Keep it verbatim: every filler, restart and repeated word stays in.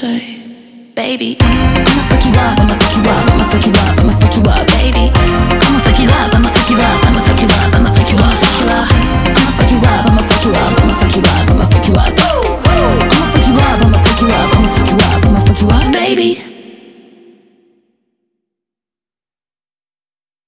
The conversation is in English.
say, baby, I'ma fuck you up, I'ma fuck you up, I'ma fuck you up, I'ma fuck you up, baby, I'ma fuck you up, I'ma fuck you up, I'ma